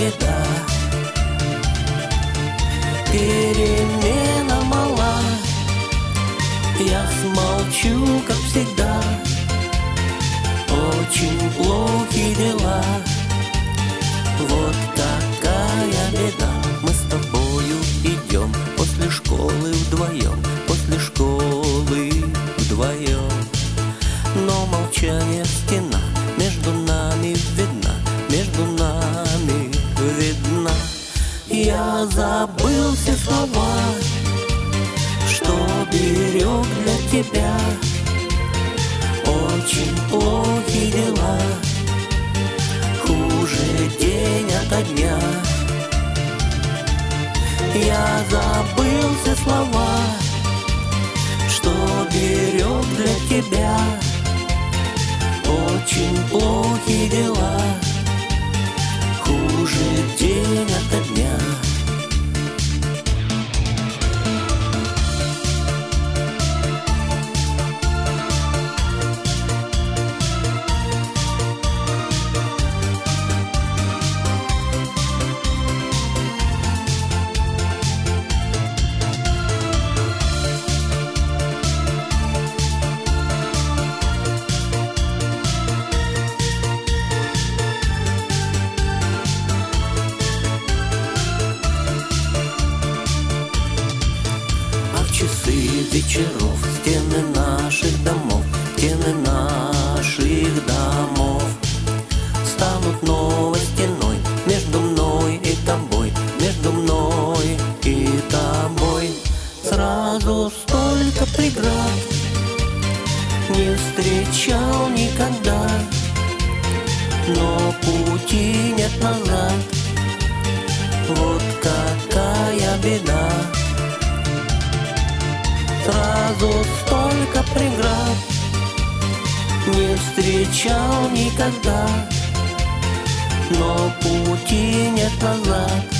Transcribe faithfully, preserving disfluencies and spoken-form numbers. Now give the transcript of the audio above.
беда. Перемена мала, я смолчу, как всегда. Очень плохи дела, вот какая беда. Мы с тобою идем после школы вдвоем, после школы вдвоем. Но молчание стена между нами видна, между нами видна. Я забыл все слова, что берег для тебя. Очень плохи дела, хуже день ото дня. Я забыл все слова, что берег для тебя. Очень плохи дела, хуже день ото дня. Часы вечеров, стены наших домов, стены наших домов станут новой стеной между мной и тобой, между мной и тобой. Сразу столько преград не встречал никогда, но пути нет назад, вот какая беда. Сразу столько преград не встречал никогда, но пути нет назад.